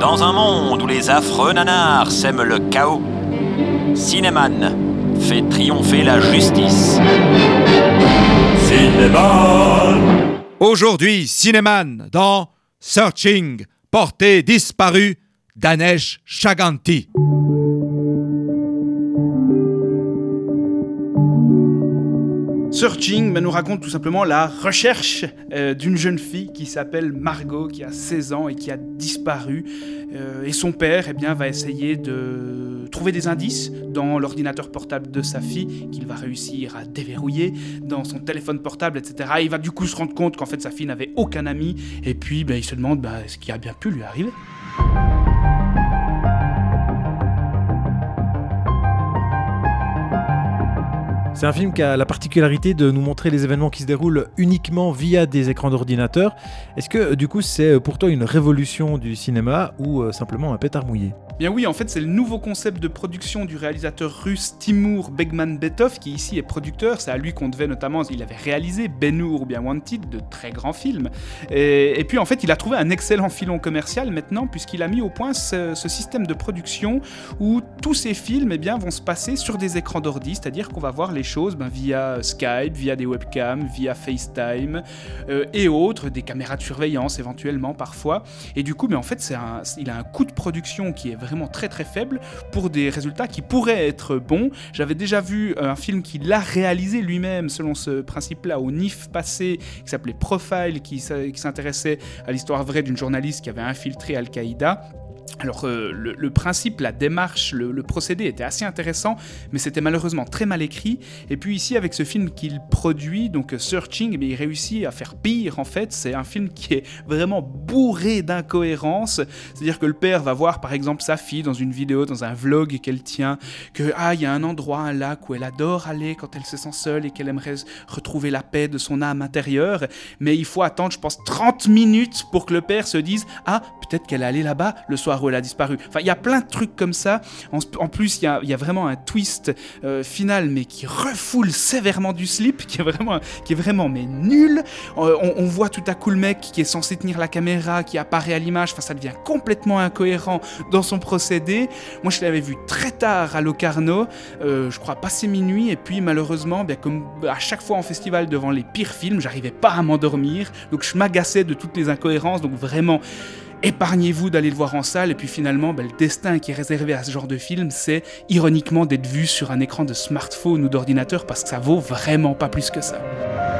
Dans un monde où les affreux nanars sèment le chaos, Cinéman fait triompher la justice. Cinéman. Aujourd'hui, Cinéman dans Searching, portée disparue d'Anesh Chaganty. Searching nous raconte tout simplement la recherche d'une jeune fille qui s'appelle Margot, qui a 16 ans et qui a disparu. Et son père va essayer de trouver des indices dans l'ordinateur portable de sa fille, qu'il va réussir à déverrouiller, dans son téléphone portable, etc. Et il va du coup se rendre compte qu'en fait sa fille n'avait aucun ami. Et puis il se demande ce qui a bien pu lui arriver. C'est un film qui a la particularité de nous montrer les événements qui se déroulent uniquement via des écrans d'ordinateur. Est-ce que du coup c'est pour toi une révolution du cinéma ou simplement un pétard mouillé ? Bien oui, en fait c'est le nouveau concept de production du réalisateur russe Timur Bekmambetov qui ici est producteur. C'est à lui qu'on devait notamment, il avait réalisé Ben-Hur ou bien Wanted, de très grands films. Et puis en fait il a trouvé un excellent filon commercial maintenant puisqu'il a mis au point ce système de production où tous ces films vont se passer sur des écrans d'ordi, c'est-à-dire qu'on va voir les choses via Skype, via des webcams, via FaceTime et autres, des caméras de surveillance éventuellement parfois. Et du coup, en fait, il a un coût de production qui est vraiment très très faible pour des résultats qui pourraient être bons. J'avais déjà vu un film qu'il a réalisé lui-même selon ce principe-là au NIF passé, qui s'appelait Profile, qui s'intéressait à l'histoire vraie d'une journaliste qui avait infiltré Al-Qaïda. Alors le principe, la démarche, le procédé était assez intéressant, mais c'était malheureusement très mal écrit. Et puis ici, avec ce film qu'il produit, donc Searching, il réussit à faire pire en fait. C'est un film qui est vraiment bourré d'incohérences. C'est-à-dire que le père va voir par exemple sa fille dans une vidéo, dans un vlog qu'elle tient, que il y a un endroit, un lac où elle adore aller quand elle se sent seule et qu'elle aimerait retrouver la paix de son âme intérieure. Mais il faut attendre, je pense, 30 minutes pour que le père se dise peut-être qu'elle est allée là-bas le soir où elle a disparu. Enfin, il y a plein de trucs comme ça. En plus, il y a vraiment un twist final, mais qui refoule sévèrement du slip, qui est vraiment mais nul. On voit tout à coup le mec qui est censé tenir la caméra, qui apparaît à l'image. Enfin, ça devient complètement incohérent dans son procédé. Moi, je l'avais vu très tard à Locarno, je crois passé minuit, et puis malheureusement, comme à chaque fois en festival devant les pires films, j'arrivais pas à m'endormir. Donc, je m'agaçais de toutes les incohérences. Donc, vraiment, épargnez-vous d'aller le voir en salle. Et puis finalement, le destin qui est réservé à ce genre de film, c'est ironiquement d'être vu sur un écran de smartphone ou d'ordinateur parce que ça vaut vraiment pas plus que ça.